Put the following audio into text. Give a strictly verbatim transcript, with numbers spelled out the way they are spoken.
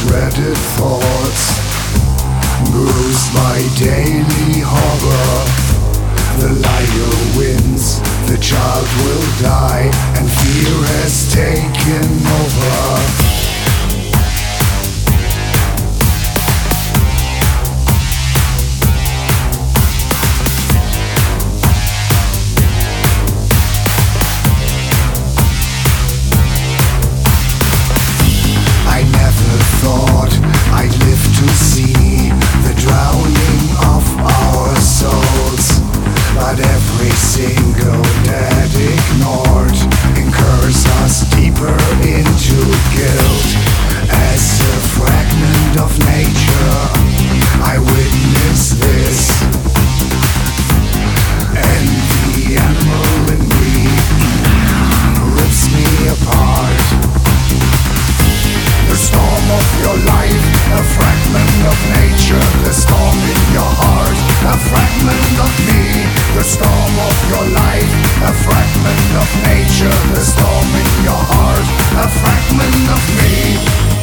shredded thoughts, bruised by daily horror. The liar wins, the child will die, and fear has taken over. Thought I'd live to see the drowning of our souls, but every single dead ignored incurs us deeper into guilt. As a fragment of nature, I witness this, and the animal in me rips me apart. The storm of your life, a fragment of nature. The storm in your heart, a fragment of me. The storm of your life, a fragment of nature. The storm in your heart, a fragment of me.